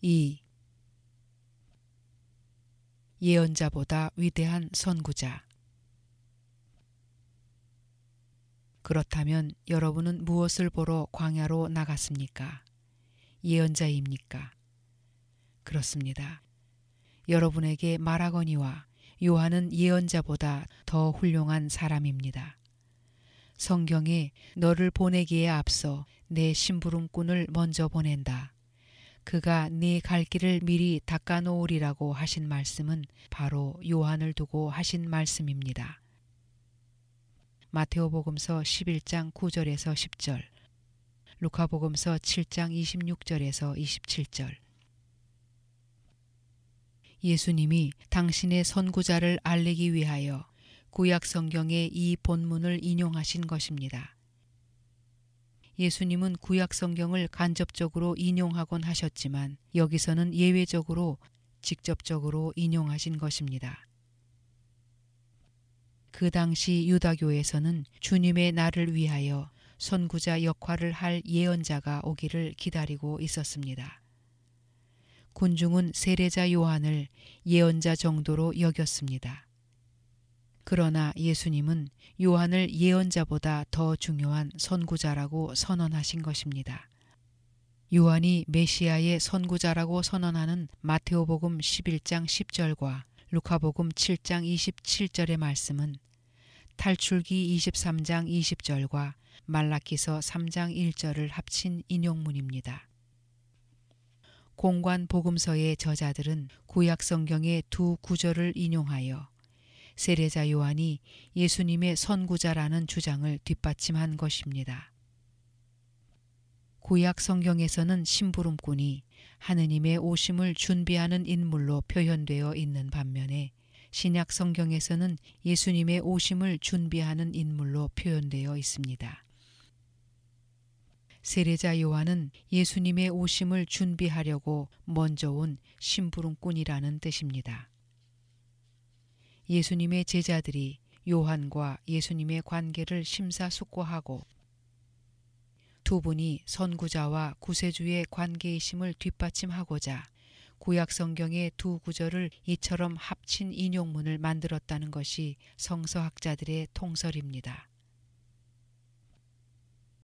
2. 예언자보다 위대한 선구자. 그렇다면 여러분은 무엇을 보러 광야로 나갔습니까? 예언자입니까? 그렇습니다. 여러분에게 말하거니와 요한은 예언자보다 더 훌륭한 사람입니다. 성경에 너를 보내기에 앞서 내 심부름꾼을 먼저 보낸다. 그가 네 갈 길을 미리 닦아놓으리라고 하신 말씀은 바로 요한을 두고 하신 말씀입니다. 마테오복음서 11장 9절에서 10절, 루카복음서 7장 26절에서 27절. 예수님이 당신의 선구자를 알리기 위하여 구약 성경의 이 본문을 인용하신 것입니다. 예수님은 구약 성경을 간접적으로 인용하곤 하셨지만 여기서는 예외적으로 직접적으로 인용하신 것입니다. 그 당시 유다교에서는 주님의 날을 위하여 선구자 역할을 할 예언자가 오기를 기다리고 있었습니다. 군중은 세례자 요한을 예언자 정도로 여겼습니다. 그러나 예수님은 요한을 예언자보다 더 중요한 선구자라고 선언하신 것입니다. 요한이 메시아의 선구자라고 선언하는 마테오복음 11장 10절과 루카복음 7장 27절의 말씀은 탈출기 23장 20절과 말라기서 3장 1절을 합친 인용문입니다. 공관 복음서의 저자들은 구약 성경의 두 구절을 인용하여 세례자 요한이 예수님의 선구자라는 주장을 뒷받침한 것입니다. 구약 성경에서는 심부름꾼이 하느님의 오심을 준비하는 인물로 표현되어 있는 반면에 신약 성경에서는 예수님의 오심을 준비하는 인물로 표현되어 있습니다. 세례자 요한은 예수님의 오심을 준비하려고 먼저 온 심부름꾼이라는 뜻입니다. 예수님의 제자들이 요한과 예수님의 관계를 심사숙고하고 두 분이 선구자와 구세주의 관계이심을 뒷받침하고자 구약 성경의 두 구절을 이처럼 합친 인용문을 만들었다는 것이 성서학자들의 통설입니다.